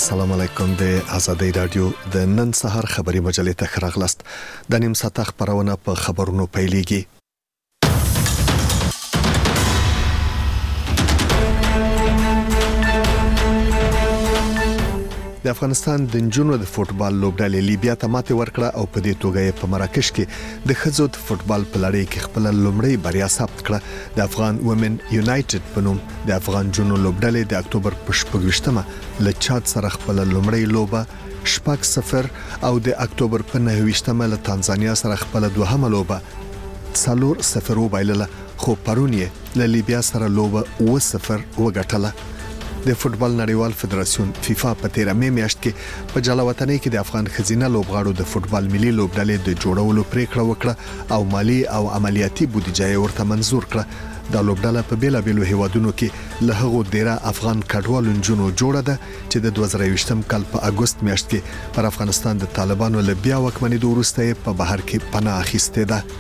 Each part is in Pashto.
السلام علیکم. د آزادۍ رادیو د نن سهار خبري مجلې ته راغلاست. د نیم ساعت خبرونه په خبرونو پیلېږي. د افغانستان د نجونو د فوتبال لوبډلې لیبیا ته ماتې ورکړه او په دې توګه په مراکش کې د ښځو د فوتبال په لړۍ کې خپل لومړی بریا ثبت کړه. د افغان وومن یونایټډ په نوم د افغان جنونو لوبډلې د اکتوبر په 28مه له چاد سره خپل لومړی لوبه 0-0 او د اکتوبر په 29مه له تانزانیا سره خپل دوهمه لوبه 4-0 وبایلله، خو پرون یې له لیبیا سره لوبه 0-0 وګټله. د فوتبال نړیوال فدراسیون فیفا په 13 مې میاشت کې په جلاوطنۍ کې د افغان خزینه لوبغاړو د فوتبال ملي لوبډلې د جوړولو پریکړه وکړه او مالی او عملیاتي بودیجه ورته منزور کړه. د لوبډله په بیلابېلو هیوادونو کې له هغو ډیره افغان کډوالو نجونو جوړه ده چې د 2020م کال په اگست میاشت کې پر افغانستان د طالبانو له بیا واکمنېدو وروسته په بهر کې پناه اخیستې ده.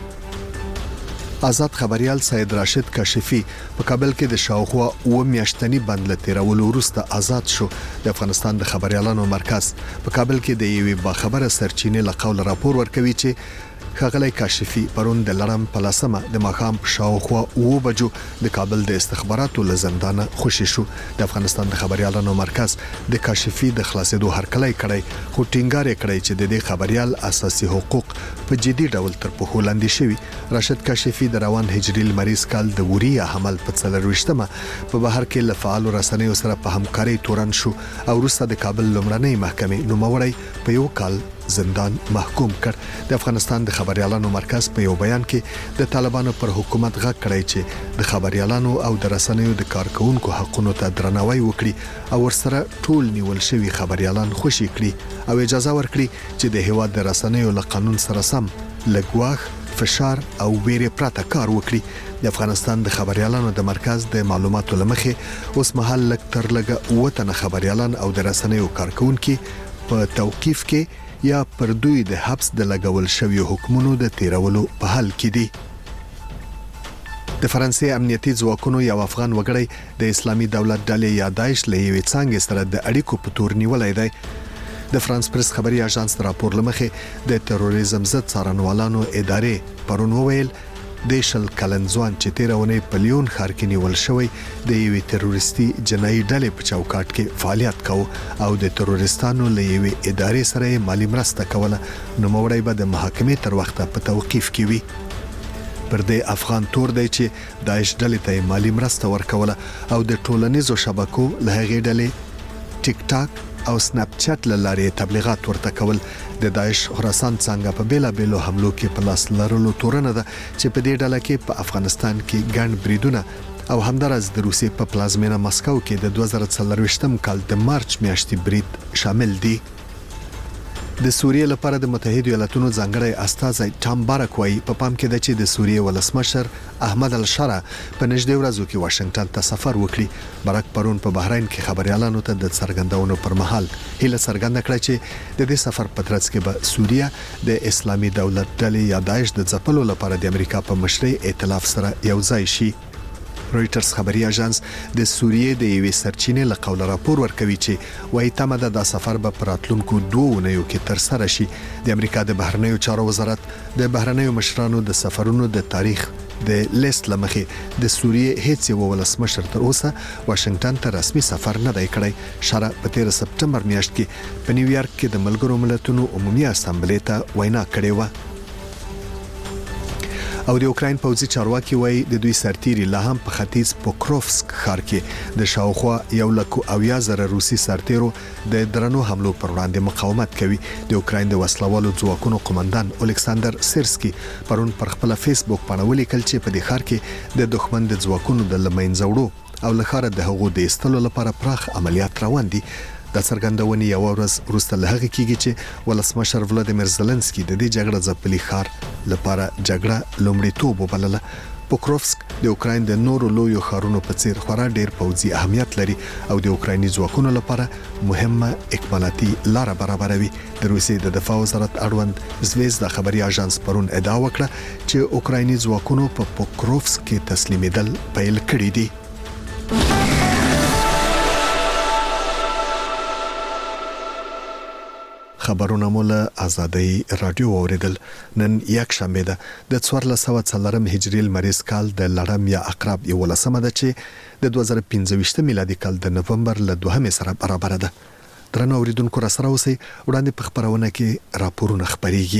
آزاد خبريال سید راشد کاشفی په کابل کې د شاوخوا 9 میاشتنی بند لتیرولو وروسته آزاد شو. د افغانستان د خبريالانو مرکز په کابل کې د یوې باخبره سرچینې له قول راپور ورکوي چې خغلی کاشفی پرون د لړم پلاسمه د ماخام په شاوخوا 9 بجو د کابل د استخباراتو له زندانه خوشی شو. د افغانستان د خبريالانو مرکز د کاشفی د خلاصېدو هرکلی کړی، خو ټینګار کړی چې د دې خبريال اساسي حقوق په جدي ډول تر پښو لاندې شوي. راشد کاشفی د روان هجري لمریز کال د وریا حمل په 24مه په بهر کې له فعال رسنیو سره په همکاري تورن شو او وروسته د کابل لومړنۍ محکمې نوموړی په یو کال زندان محکوم کړ. د افغانستان د خبريالانو مرکز په یو بیان کې د طالبانو پر حکومت غږ کړی چې د خبريالانو او د رسنیو د کارکونکو حقوقو ته درناوی وکړي او ورسره ټول نیول شوی خبريالان خوشي کړي او اجازه ورکړي چې د هیواد د رسنیو له قانون سره سم لګواخ فشار او ویره پرته کار وکړي. د افغانستان د خبريالانو د مرکز د معلوماتو لمخې اوس مهال لک تر لګه وطن خبريالان او د رسنیو کارکونکو په توقيف کې یا پر دوی د حبس د لګول شوی حکمونو د تیرولو په حال کې دي. د فرانسې امنیتي ځواکونو یو افغان وګړی د اسلامي دولت ډلې یا داعش له یوې څنګه سره د اړیکو په تور نیولای دی. د فرانس پریس خبري اژانس راپور لمخې د تروریزم ضد څارنوالانو ادارې پرون وویل د شل کلنځوان چې 13 ونې په لیون ښار کې نیول شوی د یوې تروریستي جنایي ډلې په چوکاټ کې فعالیت کاوه او د تروریستانو له یوې ادارې سره مالی مرسته کوله. نو موړی به د محاکمې تر وخته په توقيف کې وي. پر دې افغان تور دی چې داعش ډلې ته مالی مرسته ورکوله او د ټولنیزو شبکو له هغې ډلې ټیک ټاک او سناپ چات لارې تبلیغات ورته کول. د داعش خراسان څنګه په بیلابېلو حملو کې په لاس لرلو تورنه ده چې په دې ډله کې په افغانستان کې ګڼ بریدونه او همدارس د روسیې په پلازمینه مسکو کې د 2024م کال د مارچ میاشتې برید شامل دي. د سوریې لپاره د متحده ایالاتونو ځانګړی استازی ټام بارک وايي په پام کې ده چې د سوریې ولسمشر احمد الشرا په نږدې ورځو کې واشنگټن ته سفر وکړي. بارک پرون په بحرین کې خبريالانو ته د څرګندونو پر مهال هیله څرګنده کړه چې د دې سفر په ترڅ کې به سوریه د اسلامي دولت ډلې یا داعش د ځپلو لپاره د امریکا په مشرۍ ائتلاف سره یو ځای شي. رويټرز خبري اژانس د سوریې د یوې سرچینې له قول راپور ورکوي چې وايي تمه د سفر به پراتلونکو 2 اونیو کې تر سره شي. د امریکا د بهرنیو چارو وزارت د بهرنیو مشرانو د سفرونو د تاریخ د لیست لمخې د سوریې هیڅ یو ولسمشر تر اوسه واشنگټن ته رسمي سفر نه دی کړی. شرع په 13 سپټمبر میاشت کې په نیویارک کې د ملګرو ملتونو عمومي اسامبلې ته وینا کړې و. او د اوکراین پوځي چارواکي وایي د دوی سرتیري لا هم په ختیځ پوکروفسک ښار کې د شاوخوا 1,000 روسي سرتیرو د درنو حملو پر وړاندې مقاومت کوي. د اوکراین د وسلوالو ځواکونو قومندان الکساندر سیرسکي پرون پر خپل فیسبوک باندې ولیکل چې په دې ښار کې د دښمن د ځواکونو د لمنځوړو او لخر د هغو د استلو لپاره پراخ عملیات روان دي. د څرګندونې یو ورځ وروسته له هغه کېږي چې ولسمشر ولادیمیر زلنسکي د دې جګړې ځپلي ښار لپاره جګړه لومړیتوب وبلله. پوکروفسک د اوکراین د نورو لویو ښارونو په څیر خورا ډیر پوځي اهمیت لري او د اوکرایني ځواکونو لپاره مهمه اکمالاتي لار برابروي. د روسیې د دفاع وزارت اړوند زویزدا خبري اژانس پرون ادعا وکړه چې اوکرایني ځواکونو په پوکروفسک کې تسلیمیدل پیل کړی دي. خبرونه مول آزادۍ رادیو اوریدل. نن یک شنبه ده د 1404 هجری المریز کال د لړم یا عقرب 11 ده چې د 2015 میلادي کال د نومبر له 2 سره برابر ده. درنو اوریدونکو را سره اوسئ. وړاندې په خبرونه کې راپورونه خبريږي.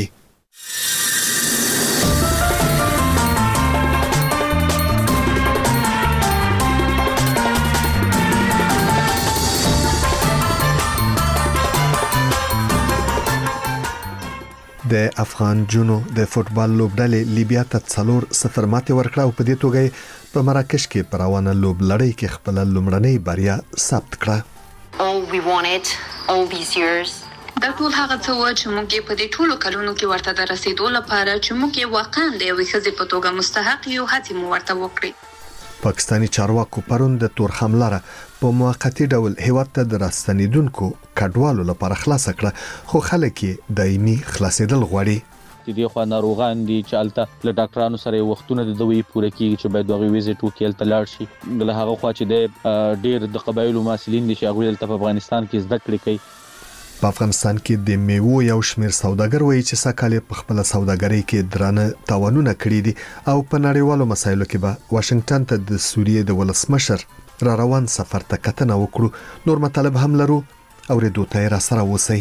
د افغان جونو د فوتبال لوبډلې لیبیا ته 4-0 ماتې ورکړه او په دې توګه په مراکش کې پر روانه لوبلړۍ کې خپل لومړنۍ بریا ثبت کړه. All we wanted all these years دا ټول هغه څه و چې موږ په دې ټولو کلونو کې ورته د رسیدو لپاره چې موږ واقعا د یوې ښځې په توګه مستحق یو هڅې مو ورته وکړې. پاکستاني چارواکو پرون د تور حمله په موقتی ډول هیواد ته د راستنیدونکو کډوالو لپاره خلاص کړه، خو خلک یې دایمي خلاصېدل غواړي. دې خو ناروغان دي چې الته له ډاکټرانو سره وختونه د دوی پوره کیږي چې باید دوی ویزټ وکړي الته لاړ شي. له هغه خوا چې د ډېر د قبایلو مسلین دي چې هغه الته په افغانستان کې زده کړې کوي. په افغانستان کې د میوو یو شمېر سوداګر وایي چې سکهاله په خپل سوداګرۍ کې درانه تاوانونه کړی دي او په نړیوالو مسایلو کې به واشنگټن ته د سوریې د ولسمشر را روان سفر ته کتنه وکړو. نور مطالب هم لرو او ردو ته را سره اوسئ.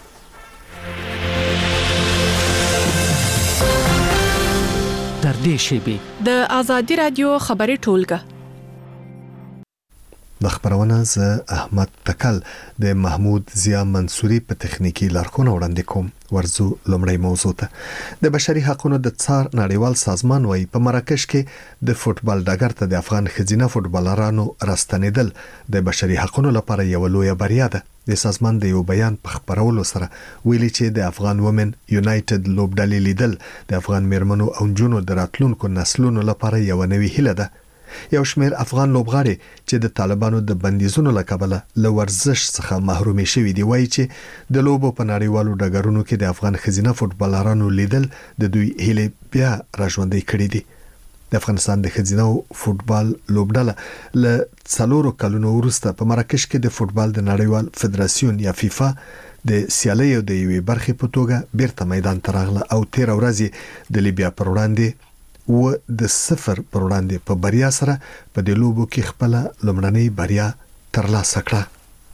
تر دې شیبې د آزادۍ رادیو خبري ټولګه د خبرونه ز احمد تکل د محمود ضیا منصوري په تخنیکی لارښوونه وړاندې کوم. ورزو لومړی موضوع ته د بشري حقوقو د څار نړیوال سازمان وایي په مراکش کې د فوتبال ډګر ته د افغان ښځینه فوتبالرانو راستنیدل د بشري حقوقو لپاره یو لوی بریا ده. د سازمان د یو بیان په خبرولو سره ویلي چې د افغان وومن یونایټډ لوبډلې لیدل د افغان میرمنو او جنونو د راتلونکو نسلونو لپاره یو نوې هیله ده. یو شمېر افغان لوبغاړي چې د طالبانو د بندیزونو له کبله له ورزش څخه محرومي شوي دي وایي چې د لوبو په نړیوالو ډګرونو کې د افغان ښځینه فوتبالرانو لیدل د دوی هیله بیا راژوندۍ کړې دي. د افغانستان د ښځینه فوتبال لوبډله له 4 کلونو وروسته په مراکش کې د فوتبال د نړیوال فدراسیون یا فیفا د سیالیو د یوې برخې په توګه بیرته میدان ته راغله او 13 ورځې د لیبیا پر وړاندې و د 0 پر وړاندې په بریا سره په دې لوبو کې خپل لومړنۍ بریا ترلاسه کړه.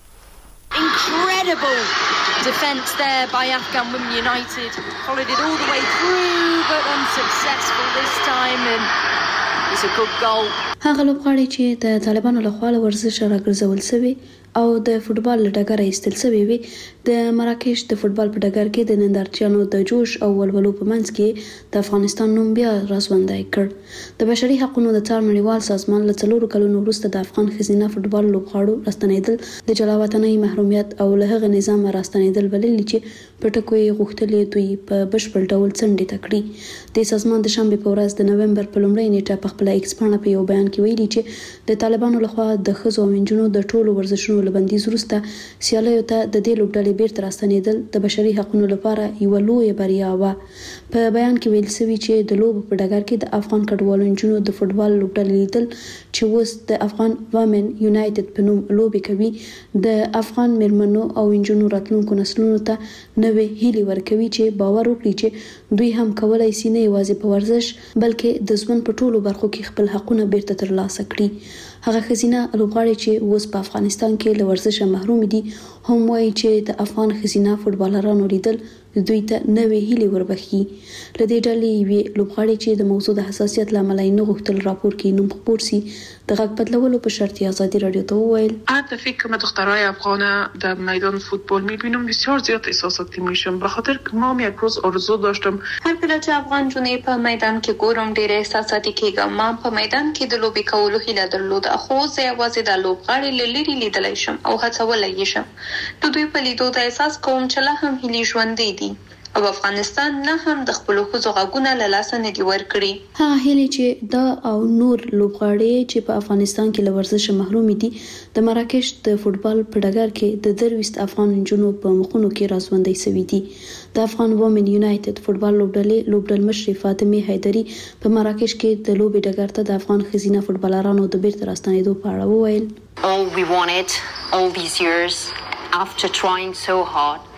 Incredible defense there by Afghan Women United. Followed it all the way through but unsuccessful this time and it's a good goal. هغه لوبغاړي چې د طالبانو له خوا ورزش راګرځول شوی او د فوتبال ډګر ایستل شوی وي د مراکش د فوتبال په ډګر کې د نندارچیانو د جوش او ولولو په منځ کې د افغانستان نوم بیا راځوندای کړ. د بشري حقوقو د څار نړیوال سازمان له 4 کلونو وروسته د افغان ښځینه فوتبال لوبغاړو راستنیدل د جلاوطنۍ محرومیت او له هغه نظام راستنیدل بلل چې په ټکو یې غوښتلې دوی په بشپړ ډول څنډې تکړي. د سازمان د شنبه په ورځ د نومبر په لومړۍ نیټه په خپل ایکس باندې په یو بیان کې ویلي چې د طالبانو لخوا د ښځو او نجونو د ټولو ورزشونو لبندیز وروسته سیالیو ته د دې لوبډلې بیرته راستنیدل د بشري حقوقو لپاره یو لوی بریا و. په بیان کې ویل شوی چې د لوبو په ډګر کې د افغان کډوالو نجونو د فوتبال لوبډلې لیدل چې اوس د افغان وومن یونایټډ په نوم لوبې کوي د افغان میرمنو او نجونو راتلونکو نسلونو ته نوې هیلې ورکوي چې باور وکړي چې دوی هم کولای شي نه یوازې په ورزش بلکې د ژوند په ټولو برخو کې خپل حقونه بیرته ترلاسه کړي. هغه ښځینه لوبغاړي چې اوس په افغانستان کې له ورزشه محروم دي هم وایي چې د افغان ښځینه فوتبالرانو لیدل دوی ته نوې هیلې وربخي. له دې ډلې یوې لوبغاړي چې د موضوع د حساسیت له امله نه غوښتل راپور کې نوم خپور سي د غږ بدلولو په شرط آزادی رادیو ته وویل دفعه که من دخترای افغانه در میدان فوتبال میبینم بسیار زیاد احساساتی میشم به خاطر که ما یک روز آرزو داشتم هر کله چې افغان جونې په میدان کې ګورم ډېر احساساتي کېږم. ما په میدان کې د لوبې کولو هیله درلوده خو زه یوازې د لوبغاړي له لرې لیدلی شم او هڅولی یې شم. د دوی په لیدو د احساس کوم چې لا هم هیلې ژوندۍ دي او افغانستان نه هم د خپل ښځو غږونه له لاسه نه دي ورکړي. هغه هیلې چې دا او نور لوبغاړي چې په افغانستان کې له ورزشه محروم دي د مراکش د فوتبال په ډګر کې د 23 افغان نجونو په مخونو کې راځوندۍ شوي دي. د افغان وومن یونایټډ فوتبال لوبډلې مشرې فاطمه حیدری په مراکش کې د لوبې ډګر ته د افغان ښځینه فوتبالرانو د بیرته راستنیدو په اړه وویل all we wanted all these years after trying so hard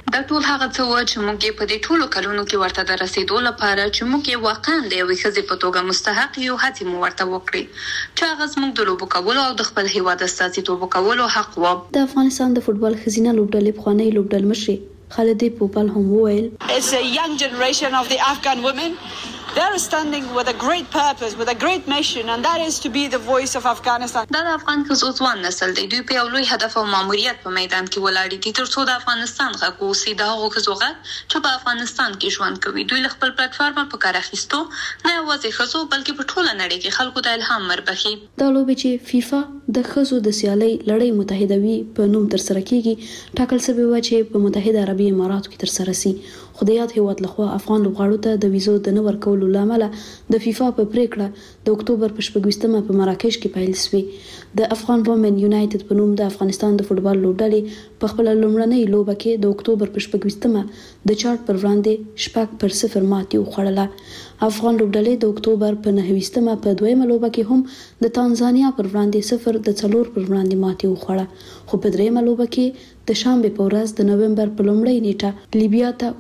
دا ټول هغه څه و چې موږ په دې ټولو کلونو کې ورته د رسیدو لپاره چې موږ واقعا د یوې ښځې په توګه مستحق یو هڅې مو ورته وکړې چې هغه زموږ د لوبو کولو او د خپل هیواد استازیتوب کولو حق و. د افغانستان د فوټبال ښځینه لوبډلې پخوانۍ لوبډل مشري خالدې پوپل هم وویل It's a young generation of the Afghan women. They're standing with a great purpose, with a great mission, and that is to be the voice of Afghanistan. دا د افغان ښځو ځوان نسل دی. دوی په یو لوی هدف او ماموریت په میدان کې ولاړ دي ترڅو د افغانستان غږ واوسي. د هغو ښځو غږ چې په افغانستان کې ژوند کوي. دوی له خپل پلیټفارم په کار اخیستو نه یوازې ښځو بلکې په ټوله نړۍ کې خلکو ته الهام وربخي. دا لوبې چې فیفا د ښځو د سیالۍ لړۍ متحدوي په نوم ترسره کیږي ټاکل شوی و چې په متحده عربي اماراتو کې ترسره شي. خو د یاد هیواد لخوا افغان لوبغاړو ته د ویزو د نه ورکولو لامل د فیفا په پریکړه د اکتوبر په 26مه په مراکش کې پیل شوی. د افغان وومن یونایټډ په نوم د افغانستان د فوټبال لوبډلې په خپل لومړنۍ لوبه کې د اکتوبر په 26مه د چارت پر وړاندې 0 ماتې وخوړله. افغان لوبډلې د اکتوبر په 29مه په دویمه لوبه کې هم د تانزانیا پر وړاندې 0 پر وړاندې ماتې وخوړه. خو په دریمه لوبه کې د شنبه په ورځ د نوومبر په لومړۍ نیټه لیبیا ته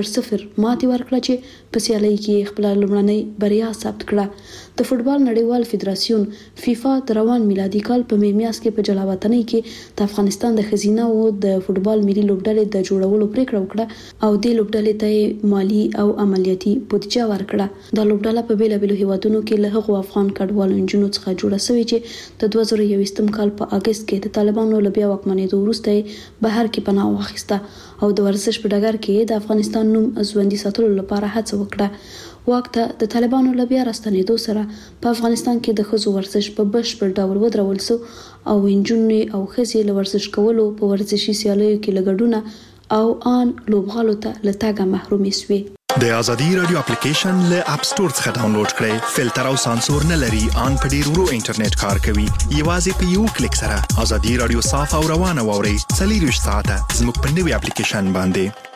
0 ماتې ورکړه چې په سیالۍ کې خپل لومړنۍ بریا ثبت کړه. د فوټبال نړیوال فدراسیون فیفا د روان میلادي کال په میاشت کې په جلاوطنۍ کې د افغانستان د ښځینه او د فوټبال ملي لوبډلې د جوړولو پریکړه وکړه او د لوبډلې ته مالی او عملیاتي بودیجه ورکړه. د لوبډله په بیلابیلو هیوادونو کې له هغو افغان کډوالو انجونو څخه جوړه شوې چې د 2021م کال په اگست کې د طالبانو له بیا واکمنېدو وروسته بهر کې پناه واخیسته او د ورزش په ډګر کې د افغانستان نوم ژوندي ساتلو لپاره هڅه وکړه. وخت د طالبانو له بیا راستنېدو سره په افغانستان کې د ښځو ورزش په بشپړ ډول ودرول شو او انجونې او ښځې له ورزش کولو په ورزشي سیالیو کې له ګډونه او ان لوبغالو ته له تګه محرومې شوې. د ازادي رادیو اپلیکیشن له اپ سټور څخه ډاونلوډ کړئ. فلټر او سانسور نه لري، ان په ډیر ورو انټرنیټ کار کوي. یوازې په یو کلیک سره ازادي رادیو صاف او روانه واورئ. 24 ساعته زموږ په نوي اپلیکیشن باندې.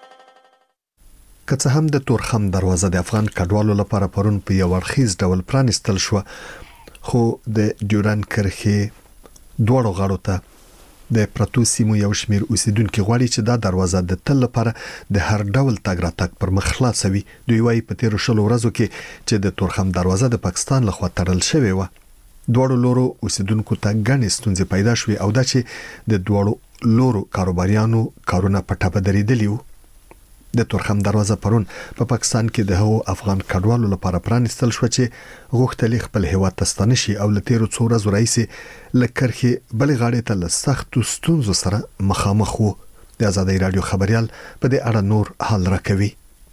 که څه هم د تورخم دروازه د افغان کډوالو لپاره پرون په یو اړخیز ډول پرانستل شو، خو د ډیورن کرښې دوړو غاړو ته د پرتو سیمو یو شمیر اوسیدونکو غواړي چې دا دروازه د تل لپاره د هر ډول تګ راتګ پر مخ خلاصوي. دوی وايي په تیر شلو ورځو کې چې د تورخم دروازه د پاکستان لخوا تړل شوې و، دوړو لورو اوسیدونکو ته ګڼې ستونزې پیدا شوې او دا چې د دوړو لورو کاروباریانو کارونه په ټاپه درېدلي وو. د تورخم دروازه پرون په پاکستان کې د هغو افغان کډوالو لپاره پرانستل شو چې غوښتل خپل هیواد ته ستانه شي او له تیرو څو ورځو راهیسې له کرښې بلې غاړې ته له سختو ستونزو سره مخامخ وو. د ازادي رادیو خبريال په دې اړه نور حال راکوي.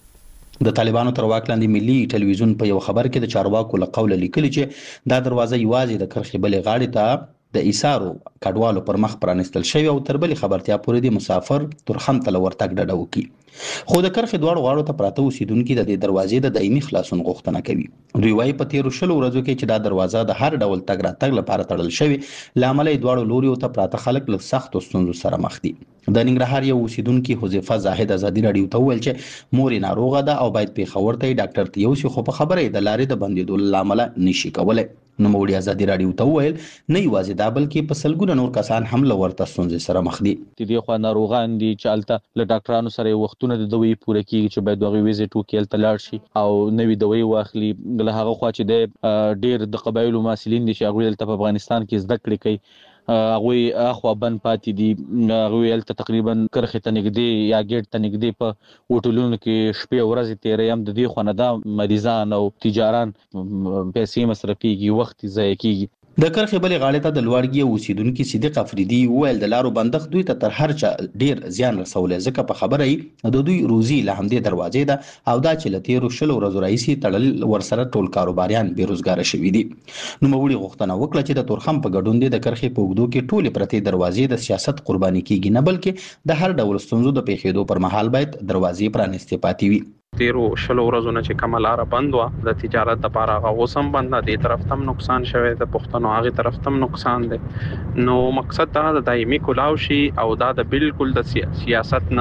د طالبانو تر واک لاندې ملي ټلویزیون په یو خبر کې د چارواکو له قوله لیکلي چې دا دروازه یوازې د کرښې بلې غاړې ته د ایثارو کډوالو پر مخ پرانستل شوی او تر بلې خبرتیا پورې د مسافر تورخم ته ورتګ ډډه وکړي. خو د کرښې دواړو غاړو ته پراته اوسیدونکو د دې دروازې د دایمي خلاصون غوښتنه کوي. دوی وايي په تیر شلو ورځو کې چې دا دروازه د هر ډول تګ راتګ لپاره تړل شوی، لامل یې دواړو لوريو ته پراته خلک له سختو ستونزو سره مخ دي. د ننګرهار یو اوسیدونکو حذیفه زاهد ازادي رادیو ته ویل چې مور ناروغه ده او باید پیښور ته ډاکټر ته یوسي، خو په خبره د لارې د بندیدو لامل نشي کولای. نو موري ازادي رادیو ته ویل نه یوازې دا بلکې په سلګونه نور کسان هم له ورته ستونزې سره مخ دي. د دې خوا ناروغان دي چې الته له ډاکټرانو سره وختونه د دوی پوره کیږي چې باید دغه ویزټ وکړي الته لاړ شي او نوې دوی واخلي. له هغه خوا چې د ډیر د قبایلو مسلین دي چې هغه الته په افغانستان کې زده کړې کوي، هغه اخوا بند پاتې دي. هغه الته تقریبا کرخه ته نږدې یا ګیټ ته نږدې په هوټلونو کې شپې ورځې تیرې هم د دې خو نه دا مریضان او تجاران پیسې مصرفيږي، وخت ضایع کیږي. د کرخې بلې غاړې ته د لوړګي اوسیدونکو صدیق افریدي ویل د لارو بندښت دوی ته تر هر چا ډیر زیان رسولې، ځکه په خبره یې د دوی روزي له همدې دروازې ده او دا چې له تیرو شلو ورځو راهیسې تړل ورسره ټول کاروباریان بیروزګار شوي دي. نوموړي غوښتنه وکړه چې د تورخم په ګډون د کرخې په اوږدو کې ټولې پرتې دروازې د سیاست قرباني کیږي، نه بلکې د هر ډول ستونزو د پیښېدو پر مهال باید دروازې پرانستې پاتې وي. تیرو شلو ورځو نه چې کومه لاره بند وه د تجارت لپاره هغه اوس هم بند ده، دې طرف ته هم نقصان شوی د پښتنو، هغې طرف ته هم نقصان دی. نو مقصد دا د دایمي کلاو شي او دا د بالکل د سیاست نه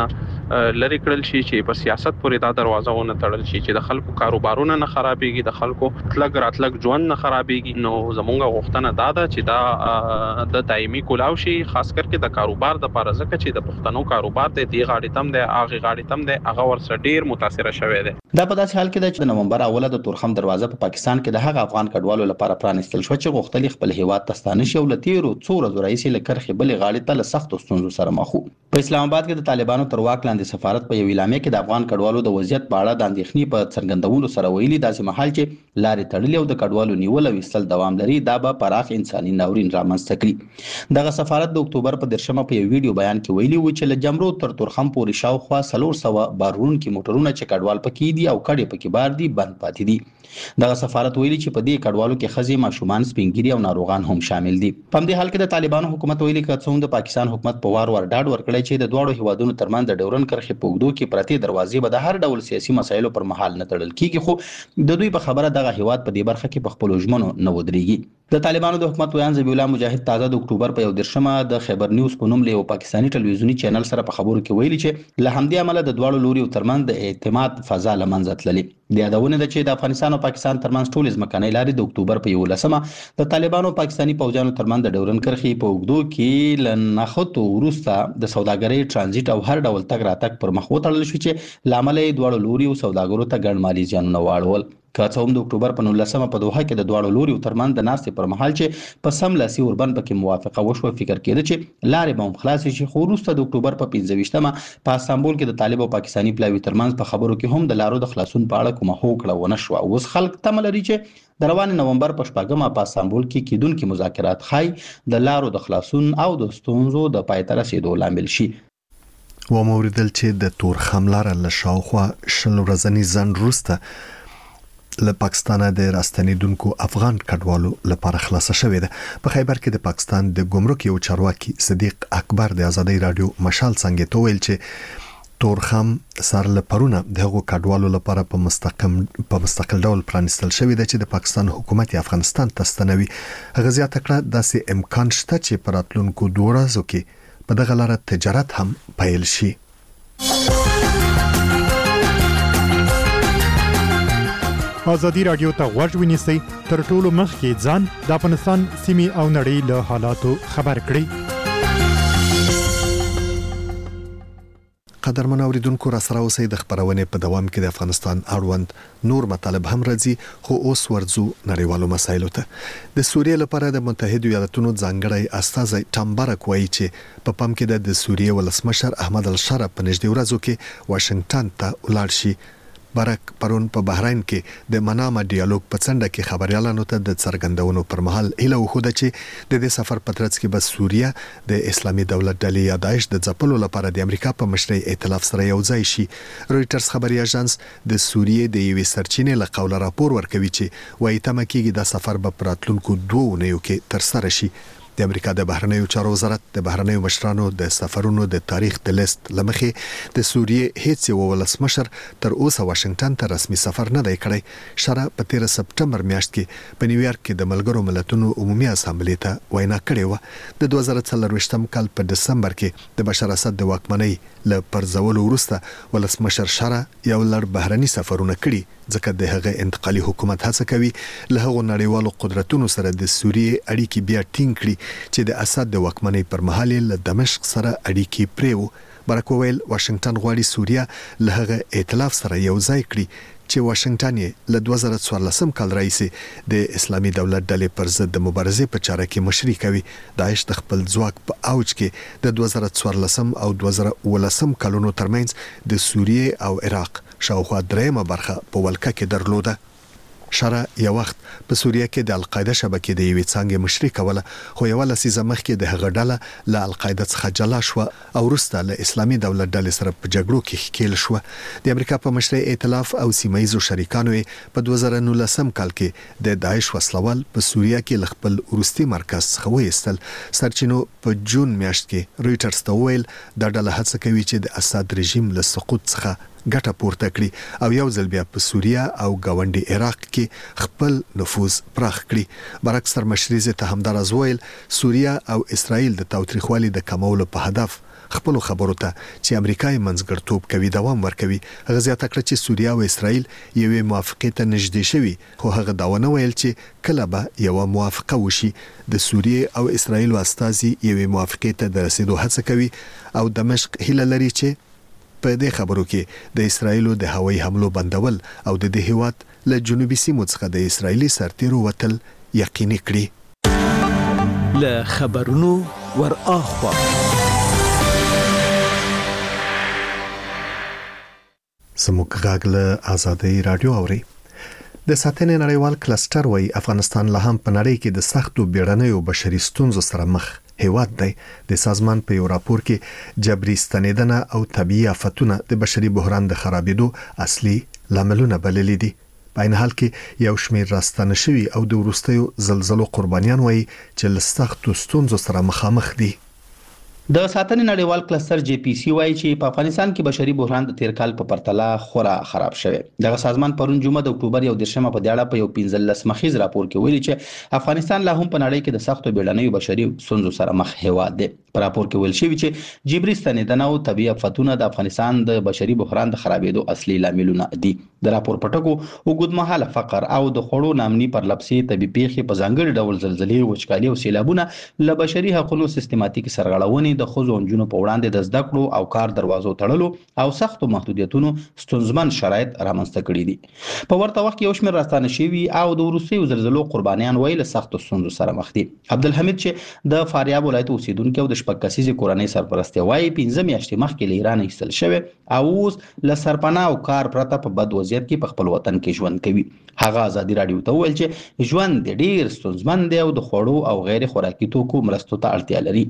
لری کړل شي چې په سیاست پورې دا دروازه ونه تړل شي چې د خلکو کاروبارونه نه خرابېږي د خلکو تلګ راتلګ ژوند نه خرابېږي. نو زمونږ غوښتنه دا ده چې دا د دایمي کولاو شي، خاص کر کې د کاروبار د پاره ځکه چې د پښتنو کاروبار د دې غاړې تم د اغه غاړې تم د هغه ورسره ډیر متاثر شوی دی. دا په داسې حال کې د نومبر اوله د تورخم دروازه په پاکستان کې د هغه افغان کډوالو لپاره پرانستل شو چې غوښتل خپل هیواد ته ستانه شي او لتیرو څو ورځې راځي لکرخه بلې غاړې ته له سختو ستونزو سره مخ وو. په اسلام آباد کې د طالبانو تر واک لاندې سفارت په یو اعلامیه کې د افغان کډوالو د وضعیت په اړه د اندېښنې په څرګندولو سره ویلي داسې مهال چې لارې تړلې او د کډوالو نیول او وستل دوام لري دا به پراخ انساني ناورین رامنځته کړي. دغه سفارت د اکتوبر په 10مه په یو ویډیو بیان کې ویلي و چې له جمرو تر تورخم پورې شاوخوا 300 بارونکي موټرونه چې کډوال پکې دي او کډې پکې بار دي بند پاتې دي. دغه سفارت ویلي چې په دې کډوالو کې ښځې، ماشومان، سپینګیري او ناروغان هم شامل دي. په همدې حال کې د طالبانو حکومت ویلي چې څوم د پاکستان حکومت په وار ډاډ ورکړی چې د دواړو هیوادونو ترمنځ د ډیورن کرښې په اوږدو کې پرتې دروازې به د هر ډول سیاسي مسایلو پر مهال نه تړل کیږي، خو د دوی په خبره دغه هیواد په دې برخه کې په خپل ژمنو نه ودرېږي. د طالبانو د حکومت ویان ذبیح الله مجاهد تازه د اکتوبر په 10مه د خیبر نیوز په نوم له یو پاکستاني ټلویزیونی چینل سره په خبرو کې ویلي چې له همدې عمله د دواړو لوري ترمنځ د اعتماد فضا له منځه تللې. د یادونه ده چې د افغانستان او پاکستان ترمنځ ټول ځمکنۍ لارې د اکتوبر په 11مه د طالبانو پاکستاني پوځیانو ترمنځ د ډیورن کرښې په اوږدو کې لنخښتو وروسته د سوداګرۍ ترانزیت او هر ډول تګ راتګ پر مخ وتړل شو چې لامل یې دواړو لوري او سوداګرو ته ګڼ مالي زیانونه واړول. که څه هم د اکتوبر په 19مه په دوحه کې د دواړو لوري ترمنځ د ناستې پر مهال چې په سملاسي اوربند پکې موافقه وشوه، فکر کېده چې لارې به هم خلاصې شي، خو وروسته د اکتوبر په 25مه په استانبول کې د طالب او پاکستاني پلاوي ترمنځ په خبرو کې هم د لارو د خلاصون په اړه کومه هوکړه ونه شوه. اوس خلک تمه لري چې د روان نومبر په 14مه په استانبول کې کیدونکي مذاکرات ښایي د لارو د خلاصون او د ستونزو د پای ته رسیدو لامل شي. و موریدل چې د تورخم لاره له شاوخوا 20 ورځنی ځنډ وروسته له پاکستانه د راستنیدونکو افغان کډوالو لپاره خلاصه شوې ده. په خیبر کې د پاکستان د ګمرک یو چارواکي صدیق اکبر د آزادۍ رادیو مشال څنګه ته ویل چې تورخم سر له پرونه دغه کډوالو لپاره په مستقل ډول پرانستل شوې ده چې د پاکستان حکومت افغانستان ته ستنوي. هغه زیاته کړه داسې امکان شته چې په راتلونکو 2 ورځو کې په دغه لاره تجارت هم پیل شي. ازادي رادیو ته غوږ ونیسئ تر ټولو مخکې ځان د افغانستان سیمې او نړۍ له حالاتو خبر کړئ. قدرمن اوریدونکو را سره اوسئ. د خبرونې په دوام کې د افغانستان اړوند نور مطالب هم راځي، خو اوس ورځو نړیوالو مسایلو ته. د سوریې لپاره د متحده ایالاتونو ځانګړی استازی ټام برک وایي چې په پام کې د سوریې ولسمشر احمد الشرا په نږدې ورځو کې واشنگټن ته ولاړ شي. برک پرون په بحرین کې د منامه ډیالوګ په څنډه کې خبريالانو ته د څرګندونو پر مهال هیله وخوده چې د دې سفر په ترڅ کې به سوریه د اسلامي دولت ډلې یا داعش د ځپلو لپاره د امریکا په مشرۍ ائتلاف سره یو ځای شي. رويټرز خبري اژانس د سوریې د یوې سرچینې له قوله راپور ورکوي چې وايي تمه کېږي د سفر په راتلونکو 2 اونیو کې تر سره شي. د امریکا د بهرنیو چارو وزارت د بهرنیو مشرانو د سفرونو د تاریخ د لیست لمخې د سوریې هیڅ یو ولسمشر تر اوسه واشنگټن ته رسمي سفر نه دی کړی. شرا په 13 سپټمبر میاشت کې په نیویارک کې د ملګرو ملتونو عمومي اسامبلې ته وینا کړې و. د 2024 کال په دسمبر کې د بشار اسد د واکمنۍ له پرځولو وروسته ولسمشر شرا یو لړ بهرني سفرونه کړي ځکه د هغه انتقالي حکومت هڅه کوي له هغو نړیوالو قدرتونو سره د سوریې اړیکې بیا ټینګ کړي چې د اسد د واکمنۍ پر مهال له دمشق سره اړیکې پریو. برک ویل واشنگټن غواړي سوریه له هغه ائتلاف سره یو ځای کړي چې واشنگټن یې له 2014 کال راهیسې د اسلامي دولت ډلې پر ضد د مبارزې په چاره کې مشري کوي. داعش د خپل ځواک په اوج کې د 2014 او 2019 کلونو ترمنځ د سوریې او عراق شاوخوا 3 برخه په ولکه کې درلوده. شرع یو وخت په سوریه کې د القاعده شبکې د یوې څنګه مشري کوله، خو یو لسیزه مخکې د هغه ډله له القاعده څخه جلا شو او وروسته له اسلامي دولت ډلې سره په جګړو کې ښکیل شو. د امریکا په مشرۍ ائتلاف او سیمایي شریکانو په 2019 کال کې د داعش وسلوال په سوریه کې خپل وروستي مرکز څخه وایستل. سرچینو په جون میاشت کې رويټرز ته ویل د ډله هڅه کوي چې د اسد رژیم له سقوط څخه ګټه پورته کړي او یو ځل بیا په سوریه او گاونډي عراق کې خپل نفوذ پراخ کړي. برعکس سرمشري ته همدارز ویل سوریه او اسرائیل د تاوتریخوالي د کمولو په هدف خپل خبرو ته چې امریکا یې منځګړتوب کوي دوام ورکوي. هغه زیاته کړه چې سوریه او اسرائیل یوې موافقه ته نږدې شوي، خو هغه داوا نه ویل چې کله به یو موافقه وشي. د سوریه او اسرائیل واستازي یوې موافقه ته د رسیدو هڅه کوي او دمشق هیله لري چې په دې خبرو کې د اسرایلو د هوایي حملو بندول او د دې هیواد له جنوبي سیمو څخه د اسرایلی سرتیرو وتل یقیني کړي. له خبرونو ور اخوا سموږ غاګ له آزادۍ رادیو اوري. د ساتنې نړیوال کلستر وای افغانستان له هم په نړۍ کې د سختو بیړنیو بشري ستونزو سره مخ هیواد دی. د سازمان په یو راپور کې جبري ستنېدنه او طبيعي آفتونه د بشري بحران د خرابېدو اصلي لاملونه بللي دي. په عین حال کې یو شمېر راستنه شوي او د وروستیو زلزلو قربانیان وایي چې له سختو ستونزو سره مخامخ دي. د ساتنې نړیوال کلستر جی پی سی وایي چې په افغانستان کې بشري بحران د تیر کال په پرتله خورا خراب شوی. دغه سازمان پرون جمعه د اکتوبر 1 په دیاړه په یو 15 مخیز راپور کې ویلي چې افغانستان لا هم په نړۍ کې د سختو بیړنیو بشري ستونزو سره مخ هیواد دی. په راپور کې ویل شوی چې جبري ستنېدنه او طبيعي آفتونه د افغانستان د بشري بحران د خرابېدو اصلي لاملونه دي. د راپور پټکو وګړمحاله فقر او د خوړو نامني پرلپسې طبي پیښې په ځانګړي ډول زلزلې، وچکالي او سیلابونه له بشري حقوقو سیستماتیک سرغړونې د خوځو انجونو په وړاندې د زده کړو او کار دروازو تړلو او سختو محدودیتونو ستونزمن شرایط رامنځته کړي دي. په ورته وخت کې یو شمېر راستانه شوي او د وروستیو زلزلو قربانیان ویل سختو ستونزو سره مخ دي. عبدالحمید چې د فاریاب ولایت اوسیدونکو او د شپږ کسیزې کورنۍ سرپرست وایي 15 میاشتې مخکې له ایران ایستل شوی او اوس له سرپناه او کار پرته په بد وضعیت کې په خپل وطن کې ژوند کوي. هغه ازادي رادیو ته ویل چې ژوند ډیر ستونزمن دی او د خوړو او غیر خوراکي توکو مرستو ته اړتیا لري.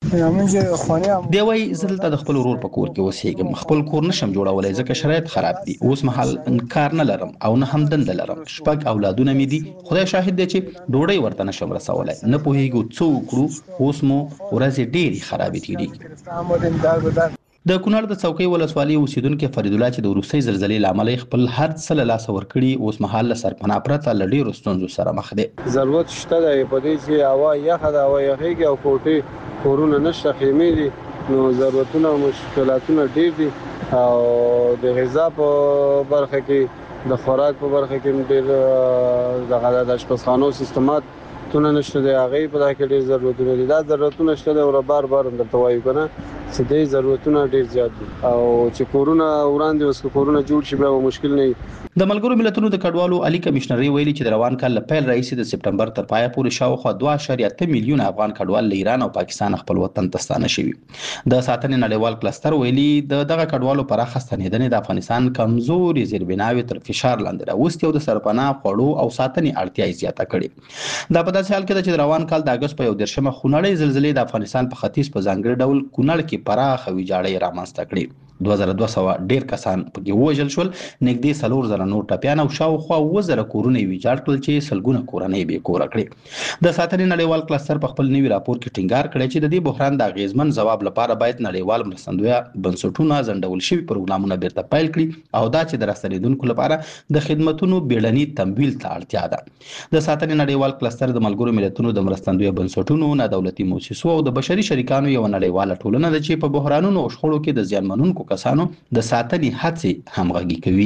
دی وایي زه دلته د خپل ورور په کور کې اوسېږم، خپل کور نشم جوړولی ځکه شرایط خراب دي. اوس مهال کار نه لرم او نه هم دنده لرم. 6 اولادونه مې دي. خدای شاهد دی چې ډوډۍ ورته نشم رسولی. نه پوهېږو څه وکړو. اوس مو ورځې ډېرې خرابې تېرېږي. د کونړ د څوکۍ ولسوالۍ اوسیدونکو فرید الله چې د وروستۍ زلزلې لامل خپل هر څه له لاسه ورکړي اوس مهال له سرپناه پرته له ډېرو ستونزو سره مخ دی. ضرورت شته دی په دې چې هوا یخه ده، هوا یخېږي او کوټې کورونه نشته، خیمې دي، نو ضرورتونه او مشکلاتونه ډېر دي او د غذا په برخه کې د خوراک په برخه کې ډېر د اشپزخانو سیستمات تونه نشته دی. هغې په دا کې ډېر ضرورتونه دي. دا ضرورتونه شته دی او بار بار درته وایو که نه چې دې ضرورتونه ډېر زیات دي او چې کورونه وړاندې اوس که کورونه جوړ شي بیا به مشکل نه وي. د ملګرو ملتونو د کډوالو عالی کمشنري ویلي چې د روان کال له پیل راهیسې د سپټمبر تر پایه پورې شاوخوا 2.8 میلیونه افغان کډوال له ایران او پاکستان خپل وطن ته ستانه شوي. د ساتنې نړیوال کلستر ویلي دغه کډوالو پراخه ستنېدنې د افغانستان کمزوري زیربناوې تر فشار لاندې راوستي او د سرپناه، خوړو او ساتنې اړتیا یې زیاته کړې. دا په داسې حال کې ده چې د روان کال د اګست په 11 خونړۍ زلزلې د افغانستان په ختیځ په ځانګړي ډول کونړ کې پراخه ویجاړۍ رامنځته کړې. 2200 ډیر کسان پکې وژل شول، نږدې 4000 نور ټپیان او شاوخوا 2000 کورونه ویجاړ کړل چې سلګونه کورنۍ بې کوره کړې. د ساتنې نړیوال کلستر په خپل نوي راپور کې ټینګار کړی چې د دې بحران د اغیزمن ځواب لپاره باید نړیوال مرستندویه بنسټونه ځنډول شوي پروګرامونه بیرته پیل کړي او دا چې د راستنېدونکو لپاره د خدماتو بیړني تمویل ته اړتیا ده. د ساتنې نړیوال کلستر د ملګرو ملتونو د مرستندویه بنسټونو، نه دولتي مؤسسو او د بشري شریکانو یو نړیواله ټولنه ده چې په بحرانونو او شخړو کې د زیانمنونکو کسانو د ساتنې هڅې همغږي کوي.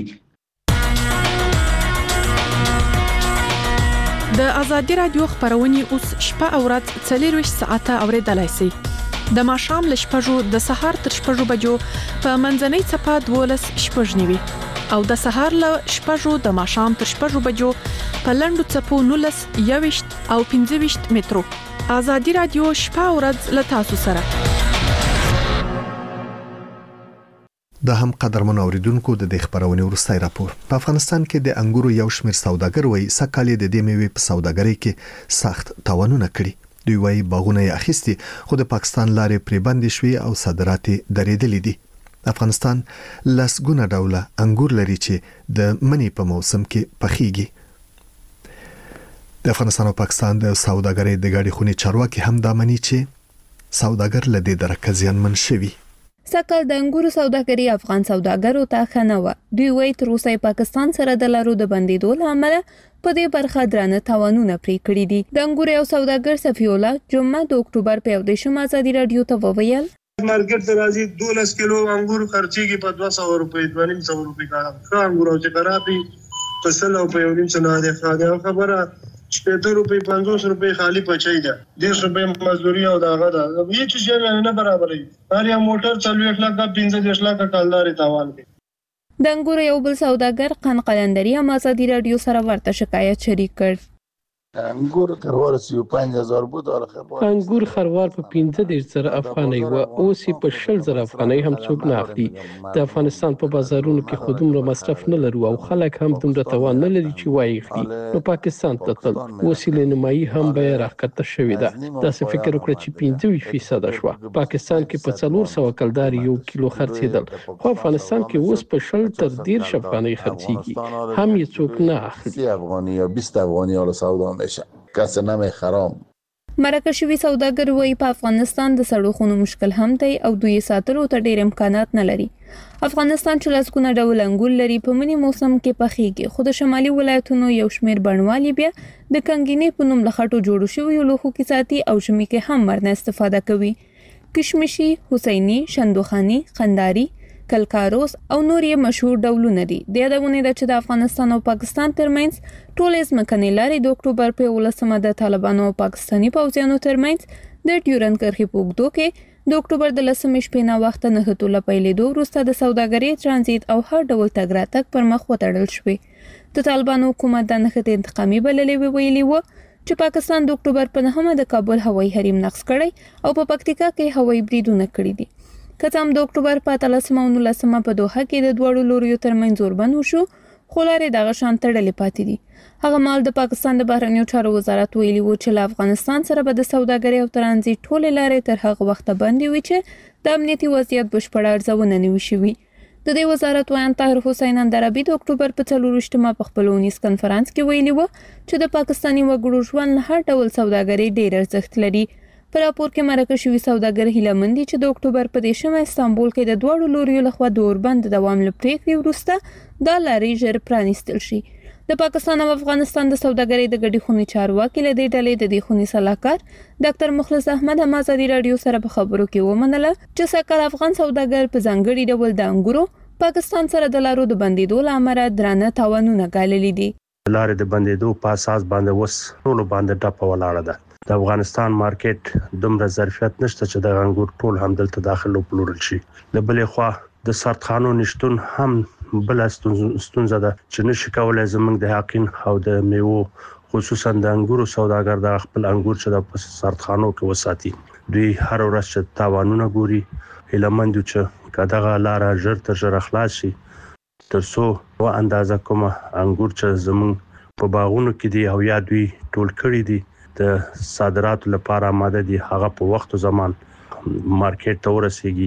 د آزادي رادیو خبرونه اوس شپه او ورځ 24 ساعته اوریدلای شئ. د ماښام له 6 د سهار تر 6 بجو په منځنۍ چپه 12 شپږ نیوي او د سهار له 6 د ماښام تر 6 بجو په لنډو چپو 19 21 او 25 مترو. آزادي رادیو شپه او ورځ له تاسو سره. د هم قدرمن اوریدونکو د خبرونه ورستای راپور. په افغانستان کې د انګورو یو شمېر سوداګر وایي سکهاله د دې میوې په سوداګرۍ کې سخت تاوانونه کړي. دوی وایي باغونه یې اخیستي خو د پاکستان لارې پرې بندې شوې او صادرات درېدلې دي. افغانستان لسګونه ډوله انګور لري چې د منی په موسم کې پخېږي. د افغانستان او پاکستان د سوداګرۍ د غاډي خونې چارواکي هم دا مني چې سوداګر لدې درکه زیانمن شوي. سکهال د انګورو سوداګري افغان سوداګرو ته خنه و. دوی وایي تر اوسه پاکستان سره د لارو د بندیدو لامل په دې برخه درانه تاوانونه پرې کړی دي. د انګورو یو سوداګر صفی الله جمعه د اکتوبر په 18 آزادي رادیو ته وویل مارکیټ ته راځي 12 کیلو انګور خرچيږي په 200 روپۍ 250 روپۍ کا انګور او چې خرابي په 100 او په 150 نه ده خبره 70 روپۍ 50 روپۍ خالی پچای ده 100 روپۍ مزدوري او داغه ده هیڅ شی نه برابرې هر یو موټر 40 لک 15 لک کالداري تاوان کوي. د انګور یو بل سوداګر قن قلندري هم ازادي رادیو سره ورته شکایت شریک کړ. انګور خروار 35000 بوتل خروار انګور خروار په 15000 افغانۍ و اوس په 10000 افغانۍ هم څوک نه اخلي. د افغانستان په بازارونو کې خودمره مصرف نه لرو او خلک هم دومره توان نه لري چې وایي خري. نو پاکستان ته تل وسیله نمایي هم به راکته شوې ده. دا څه فکر وکړه چې 25% شو. پاکستان کې په 400 کلدار یو کیلو خرڅېدل. خو افغانستان کې اوس په 10 تر 13 افغانۍ خرڅيږي. هم یې څوک نه اخلي. افغاني یا 20 افغاني ول سودا کس نمه خرام. مرکه شوی سوداګر وایي په افغانستان د سړکونو مشکل هم دی او دوی ساتلو ته ډېر امکانات نه لري. افغانستان چې لاسګونه ډول انګور لري په منی موسم کې پخېږي خو د شمالي ولایتونو یو شمیر بڼوالي بیا د کنګینې په نوم لخټو جوړ شوی لوخو کې ساتي او ژمي کې هم مرنه استفاده کوي. کشمشي، حسیني، شندوخانی، قنداري، کلکاروس او نور یې مشهور ډولونه دي. د یادونه ده چې د افغانستان او پاکستان ترمنځ ټول ځمکنۍ لارې د اکتوبر په 18 د طالبانو او پاکستاني پوځیانو ترمنځ د ډیورند کرښې په اوږدو کې د اکتوبر د 10 شپې نه وخت نه هټوله پیلېدو وروسته د سوداګرۍ ترانزیت او هر ډول تګ راتګ پر مخ وتړل شوې. د طالبانو حکومت د نښتې انتقامي بللې ویلي و چې پاکستان د اکتوبر په 9 د کابل هوایي حریم نقض کړی او په پکتیکا کې هوایي بریدونه کړي دي. کته هم د اکتوبر په 13 او 19 په دوحه کې د دوړو لوریو ترمنځ زوربند وشو خو لارې دغه شان تړلې پاتې دي. هغه مال د پاکستان د بهرنیو چارو وزارت ویلي و چې له افغانستان سره به د سوداګرۍ او ترانزیت ټولې لارې تر هغه وخته بندې وي چې د امنیتي وضعیت بشپړه ارزونه نه وي شوې. د دې وزارت وایي طاهر حسین اندرابي د اکتوبر په 24 په خپل اونیز کانفرنس کې ویلي و چې د پاکستاني وګړو ژوند له هر ډول سوداګرۍ ډېر ارزښت لري. په راپور کې مرکه شوی سوداګر هیله مند چې د اکتوبر په 10 استانبول کې د دوړو لوریو لخوا د اوربند دوام لپاره وروسته د لارې ژر پرانیستل شي. د پاکستان او افغانستان د سوداګرۍ د ګډې خونې چارواکي له دې ډلې د دې خونې صلاحکار ډاکټر مخلص احمد هم ازادي رادیو سره په خبرو کې ومنله چې سکه افغان سوداګر په ځانګړي ډول د انګورو پاکستان سره د لارو د بندیدو لامل درانه تاوانونه ګاللي دي. لارې د بندیدو په اساس باندې وس ټول باندې ټاپ ولاړه ده. د افغانستان مارکیټ دومره ظرفیت نشته چې د انګور ټول هم دلته داخل وپلورل شي. د بلې خوا د سرطانو نشټون هم بل ستونزه ده چې نشي کولای زموږ د حقین او د میوه خصوصا د انګورو سوداګر د خپل انګور چې د سرطانو کې وساتي. دوی هر ورځ چې تاوانونه ګوري هیلمند چې کداغه لار ژر تر ژره خلاص شي ترڅو و اندازه کومه انګور چې زموږ په باغونو کې دي او یا دوی ټول کړي دي د صادراتو لپاره آماده دي هغه په وخت او زمان مارکیټ ته ورسیږي.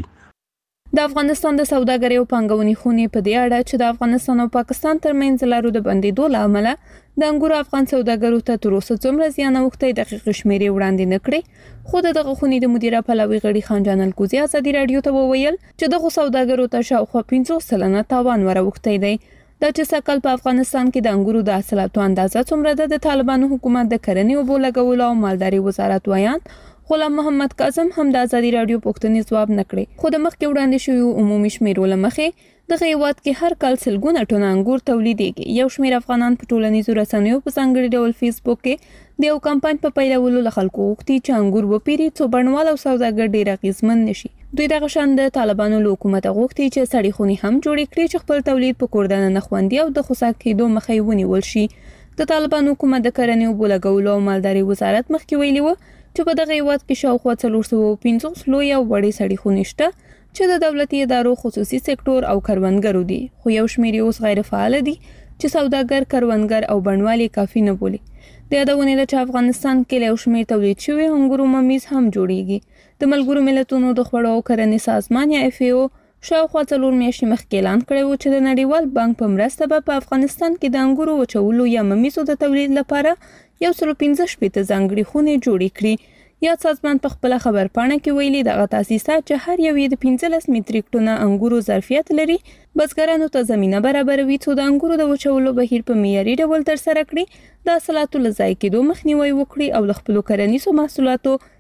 د افغانستان د سوداګرۍ او پانګونې خونې په دې اړه چې د افغانستان او پاکستان ترمنځ لارو د بندیدو لامل د انګورو افغان سوداګرو ته تر اوسه څومره زیان اوښتی دقیق شمیرې وړاندې نه کړې خو دغه خونې د مدیره پلاوي غړي خان جان الکوزي ازادي رادیو ته وویل چې دغه سوداګرو ته شاوخوا 50 سلنه تاوان وروختی دی. دا چې سکل په افغانستان کې د انګورو د حاصلاتو اندازه څومره ده د طالبانو حکومت د کرنې او بولګولو او مالداري وزارت وایان غلام محمد کاظم هم د ازادي رادیو پوښتنې ځواب نکړي خو د مخکې وړاندې شوی عمومي شمیرو لمخې د هیواد کې هر کال سلګونه ټنه انګور تولیدېږي. یو شمېر افغانان په ټولنیزو رسنیو په ځانګړي ډول فیسبوک کې د یو کمپاین په پیلولو له خلکو غوښتي چې انګور وپیري څو بڼوال او سوداګر ډېر اغېزمن نشي. دوی دغه شان د طالبانو له حکومت غوښتي چې سړې خونې هم جوړې کړي چې خپل تولید په کوردانه نه خوندي او د خوسا کېدو مخه یې ونیول شي. د طالبانو حکومت د کرنې او بولګولو او مالداري وزارت مخکې ویلي و چې په دغه هیواد کې شاوخوا 450 لوی او وړې سړې خونې شته چې د دولتي ادارو خصوصي سکتور او کروندګرو دي خو یو شمېر اوس غیر فعال دي چې سوداګر کروندګر او بڼوالي کافي نه بولي. د یادونه ده چې افغانستان کې له یو شمېر تولید شوی انګورو ممیز هم جوړیږي. د ملګرو ملتونو د خوړو او کرنې سازمان یا FAO شاوخوا 4 میاشتې مخکې اعلان کړی و چې د نړیوال بانک په مرسته به په افغانستان کې د انګورو وچولو یا ممیزو د تولید لپاره 115 ځانګړي خونې جوړې کړي. یا سازمان په خپل خبر پاڼه کې ویلي دغه تاسیسات چې هر یو یې د 15 متریک ټنه انګورو ظرفیت لري بزګرانو ته زمينه برابروي چې د انګورو د وچولو بهیر په معیاري ډول ترسره کړي د حاصلاتو له ضایع کېدو مخنیوي وکړي او د خپل کرنیزو محصولاتو